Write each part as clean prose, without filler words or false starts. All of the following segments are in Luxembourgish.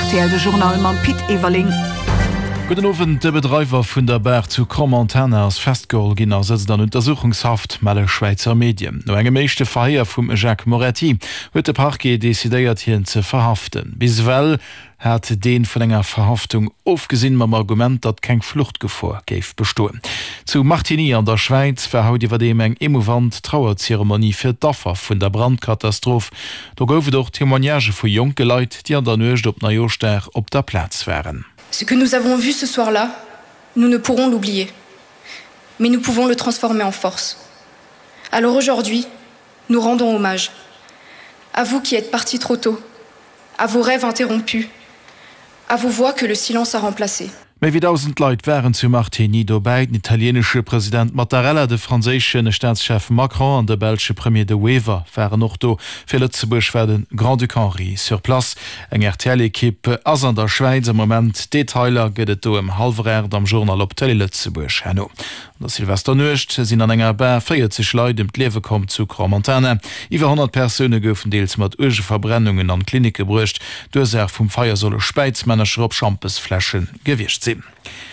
RTL de Journal man Piet Ewerling. Guten Abend, der Betreiber von der Berg zu Cromantana aus Festgeholgener sitzt an Untersuchungshaft melle Schweizer Medien. No enge meeschte Feier vum Jacques Moretti huet de Parquet desideiert hien ze verhaften. Biswell hat den von enger Verhaftung aufgesinn mam Argument, dat kein Fluchtgefahr geif bestohlen. Zu Martigny an der Schweiz verhaut iwwer dem eng emovant Trauerzeremonie fir d'Offer vun der Brandkatastrophe. Da goufe doch Témoignage vu junge Leute, die an der Nøcht op Najoster op der Platz wären. Ce que nous avons vu ce soir-là, nous ne pourrons l'oublier. Mais nous pouvons le transformer en force. Alors aujourd'hui, nous rendons hommage. À vous qui êtes partis trop tôt, à vos rêves interrompus, à vos voix que le silence a remplacées. Mehr wie 1000 Leute wären zu Martigny dabei, den italienische Präsident Mattarella, der französische Staatschef Macron und der belgische Premier de Wever wären noch da. Für Lützeburg werden Grand Duc Henri sur place. Eine RTL-Equipe aus an der Schweiz im Moment. Detailer geht es da im Halvererd am Journal op Tele Lützeburg. Hanno. Der Silvesternöcht sind an enger Bär 40 Leute im Leben kommen zu Cromantana. Über 100 Personen goufen deels mit Verbrennungen an Kliniken gebrücht. Durchsach vom Feier solle Speizmanager op Champesflaschen gewischt sein.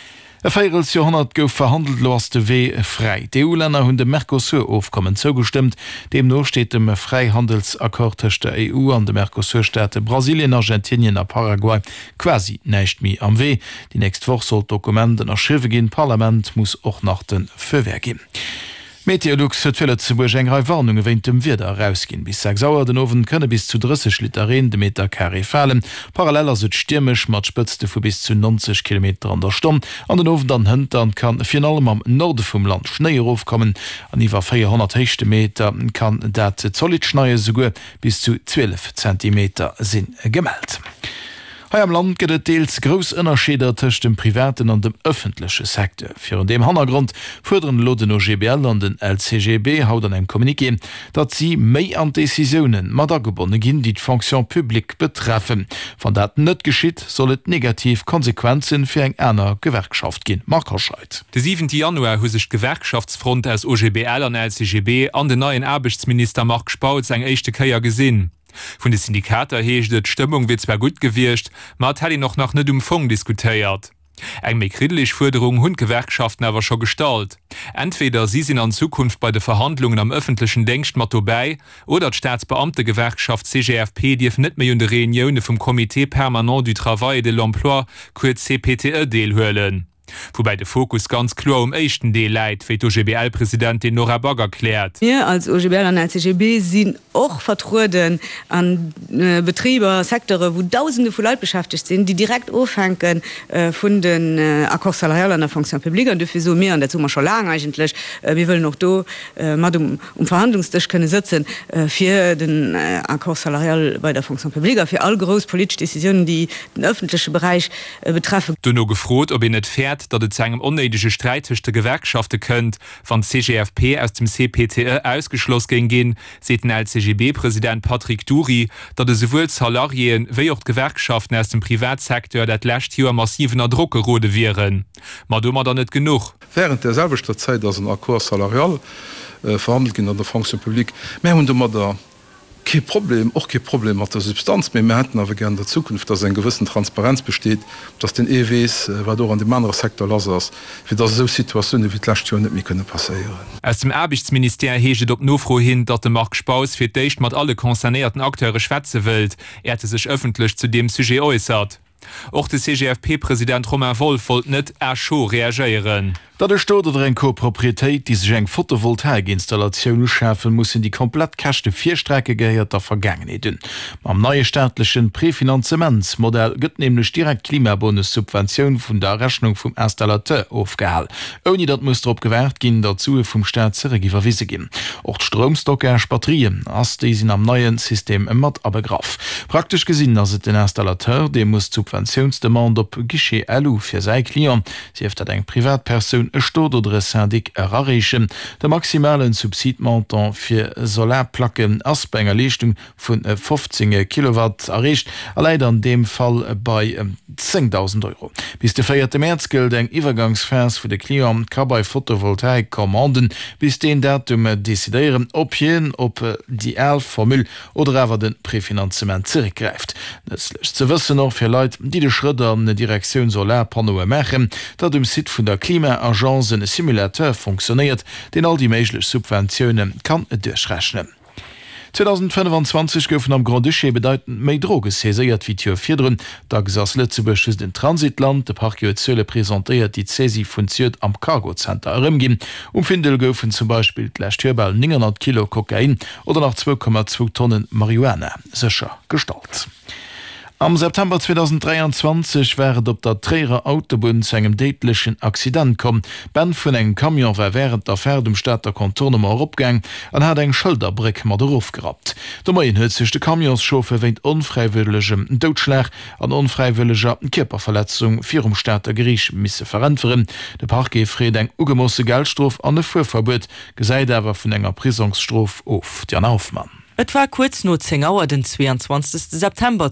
E feierels Jahrhundert gouf verhandelt los de W frei. Die EU-Länder hunn dem Mercosur-Aufkommen zugestimmt. Demnach steht dem Freihandelsakkord zwischen der EU an de Mercosur-Staaten Brasilien, Argentinien und Paraguay quasi nicht mehr am W. Die nächste Woche soll Dokumente erschrieben gehen. Parlament muss auch nach den Verwehr gehen. Meteorlux huet Lützeburg eng Warnung wéint dem Wider rausgin. Bis 6 Uhr den Ofen könne bis zu 30 Liter de Meter Carré fallen. Paralleler se stürmisch mat Spëtzte vu bis zu 90 km an der Stunde. An den Ofen dann hintern kann final am Norde vom Land Schnee aufkommen. An iwwer 400 Meter kann dat Zollitschneie sogar bis zu 12 cm sinn gemeldet. Hei am Land gët et deels gros Ënnerscheder tëcht dem privaten an dem öffentliche Sektor. Für dem Hintergrund fordern den OGBL an den LCGB haut an eng Kommuniké, dat sie méi an Decisionen mat gebunden ginn, die d'Fonction publik betreffen. Van dat net geschitt, sollet negativ Konsequenzen fir eng einer Gewerkschaft ginn. Markerscheid. De 7. Januar hu sich Gewerkschaftsfront als OGBL an LCGB an den neuen Arbeitsminister Marc Spauz eng echte Käier gesinn. Von den Syndikater heescht die Stimmung wird zwar gut gewircht, mat hat noch nach net Fong diskutiert. Eng méi kritisch Forderung hun Gewerkschaften aber schon gestalt. Entweder sie sind an Zukunft bei den Verhandlungen am öffentlichen Denkst mat vorbei oder die Staatsbeamte Gewerkschaft CGFP dief net mehr in de Reunionen vom Comité Permanent du Travail de l'Emploi kurz CPTE deelhöllen. Wobei der Fokus ganz klar echten Deel leidt, wie OGBL-Präsidentin Nora Bagger erklärt. Wir als OGBL und LCGB sind auch Vertrauten an Betriebe, Sektoren, wo Tausende von Leuten beschäftigt sind, die direkt aufhängen von den Accords salariales an der Fonction publique. Und dafür so mehr, und dazu mal schon lange eigentlich. Wir wollen noch da mal um Verhandlungstisch können sitzen für den Accords salariales bei der Fonction publique, für alle großen politischen Decisionen, die den öffentlichen Bereich betreffen. Du noch gefroht, ob ihr nicht fährt, dat et engem onneidische Streitchte Gewerkschafte könnt, van CGFP aus dem CPTE ausgeschloss gin, se den LCGB-Präsident Patrick Dury, dat sowohl Salarien wie auch Gewerkschaften aus dem Privatsektor dat lächt hier massivener Druckerode wären. Ma dummer da net genug. Während der selbeter Zeit as ein Accord salarial verhandelt in an der Fonction publique, hun da kein Problem, auch kein Problem mit der Substanz. Wir hätten aber gerne in der Zukunft, dass eine gewisse Transparenz besteht, dass den EWs, was an dem anderen Sektor lassen, für das so Situationen wie die letzte Jahr nicht mehr passieren können. Aus dem Arbeitsminister heget op Nofro hin, dat de Marc Spauz fir d'icht mat alle konzernierten Akteure schwätze wild. Er hatte sich öffentlich zu dem Sujet äußert. Auch der CGFP-Präsident Romain Wolf wollte nicht schon reagieren. Da der Staat oder eine Koproprietät, die sich eine Photovoltaikinstallation schaffen, muss in die komplett Käste 4-Strecke gehört der Vergangenheit. Am neuen staatlichen Präfinanzamentsmodell wird nämlich direkt Klimabonus-Subvention von der Rechnung vom Installateur aufgehalten. Ohne das muss darauf gewährt gehen, dazu vom Staat zurück verwiesen gehen. Auch die Stromstocker Batterien, als die sind am neuen System immer abgegrafen. Praktisch gesehen, dass den Installateur, der muss Subventionsdemand op Guichet Alou für seine Klienten. Sie hat eine Privatperson vun e Sto oder Syndik erreichen. Der maximalen Subsidmontant fir Solarplacken Aspenger Lichtung vun 15 Kilowatt erreicht, allein an dem Fall bei 10.000 €. Bis de 4. März gilt eng Iwergangsvers für de Klima kann bei Photovoltaik kommanden, bis den Datum desideieren op hien op die 11 Formül oder awer den Präfinanzement zurückgreift. Nëtzlech ze wëssen noch fir Leiit, die de Schritter an de Direktion Solarpanoe mechen, dat dem Sit vun der Klimaagenz een Simulateur funktioniert, den all die meiglech Subventionen kann durchrechnen. 2025 goufen am Grand Duché bedeuten méi Droge seiert wie Tierfirrun, da ass Lützeburg den Transitland, de Parkzle präsentéiert die Cesi funziert am Cargocenter erëm gin. Findel goufen zum Beispiel d'Lächtürbal 900 Kilo Kokain oder nach 2,2 Tonnen Marihuana secher stalt. Am September 2023 wäret op der Träger Autobahn zu engem deitlichen Accident kom. Ben vun eng Kamion war während der Fährt Städter Kontournemar opgang an hat eng Schulterbrick mat derruf gerat. Der mai hëzechte Kamionschofe wéint onfreiwilligem Doutschlag an onfreiwilliger Körperverletzung vir Städter Griech misse verrentveren. De Parkefred eng ugemosse Geldstrof an de Fuhrverbot gesäit awer vun enger Prisungsstrof of Jan Aufmann. Et war kurz no 10 Auer den 22. September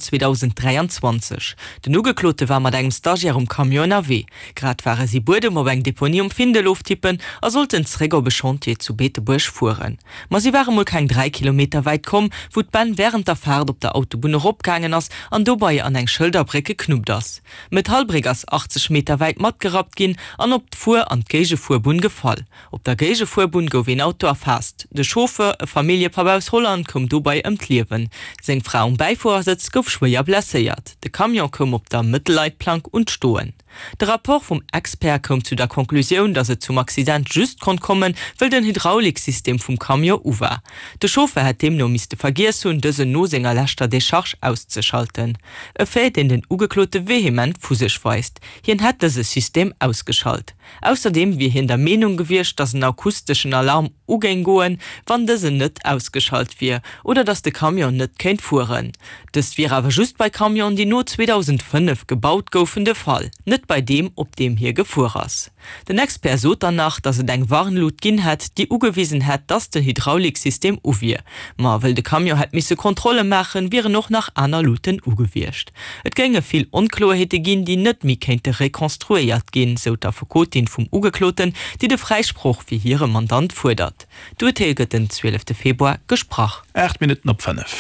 2023. Den Ugeklote war mat engem Stagiaire Kamion AW. Grad waren sie Burdem op eng Deponie Findeloft tippen, er sollten Träger Bechantier zu Beeteburg fuhren. Ma sie waren wohl kein 3 Kilometer weit kom, wo Ben während der Fahrt op der Autobahn opgangen ass, an dobei an eng Schilderbricke knupt ass. Mit Halbrigers 80 Meter weit mat gerat gin, an op d'Fuhr an d'Gegefuhrbun gefall. Op der Gegefuhrbun gouf ein Auto erfasst. De Chauffeur, e Familiepapa aus Holland, kom dobei emtliewen. Seng Frau Beivorsitz gouf schwer blessiert. De Kamion kom op der Mittelleitplank und stoen. Der Rapport vom Expert kom zu der Konklusion, dass es zum Accident just kon kommen, weil den Hydrauliksystem vom Kamion war. Der Chauffeur hat dem no miste vergiss und dese Nosenger Lächter de Charge auszuschalten. Er fällt in den ugeklote vehement fusisch weist. Hien hat das System ausgeschaltet. Außerdem wie hin der Meinung gewirrscht, dass ein akustischen Alarm ugengoen, wann dese net ausgeschaltet wir oder dass der Kamion net kennt fuhren. Das wäre aber just bei Kamion, die nur 2005 gebaut goufen der Fall. Nicht bei dem, ob dem hier gefuhr ass. Den Expert so danach, dass er eng Warnlut gin hat, die ugewiesen hat, dass der Hydrauliksystem uwie. Ma will de Kamion hat misse Kontrolle machen, wäre noch nach einer Luten ugewirrscht. Et gänge viel Unklarheiten gin, die net mi kente rekonstruiert gin, so der Verkotin vom Ugekloten, die de Freispruch wie ihre Mandant fordert. Du tilget den 12. Februar gesprach. 8 Minuten op 5.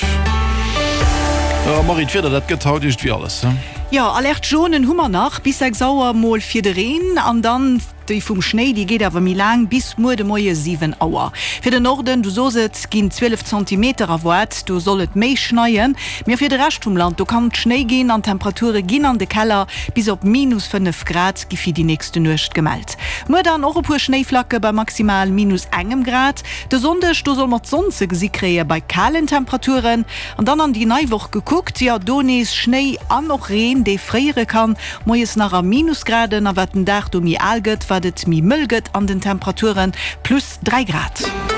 Marit wieder dat getautigt wie alles. Ja, alert Jonen Hummer nach bis sauer mal 4 Reen an dann die vom Schnee die geht aber mir lang bis nur de moie 7 Auer. Für den Norden du so gin 12 cm Wort, du sollet méi schneien. Mir für de Rest um Land du kann Schnee gehen an Temperature gin an de Keller bis op -5 Grad gifi die nächste Nucht gemalt. Mu dann auch pur Schneeflacke bei maximal -1 Grad. De Sonntag du soll mat sonse gesikräe bei kahlen Temperaturen und dann an die Neiwoch geguckt, ja Donis Schnee an noch Reen de freiere kann, moes nach a Minusgraden a wetten Dach du mir alget, wadet mi müllget an den Temperaturen plus 3 Grad.